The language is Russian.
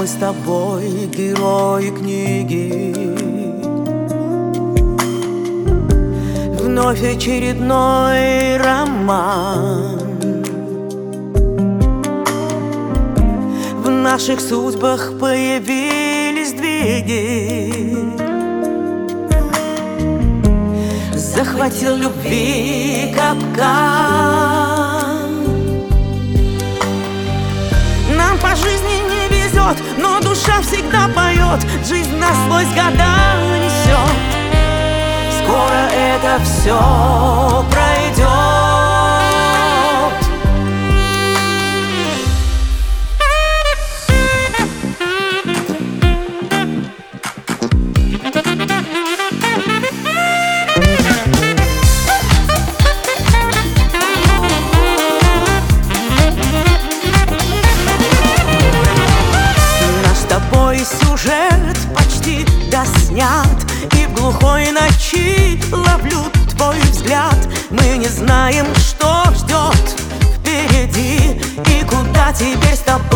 Мы с тобой герои книги. Вновь очередной роман. В наших судьбах появились сдвиги. Захватил любви капкан. Нам по жизни не везет, но душа всегда поет. Жизнь насквозь года несет. Скоро это все пройдет. Сюжет почти доснят, и в глухой ночи ловлю твой взгляд. Мы не знаем, что ждет впереди, и куда теперь с тобой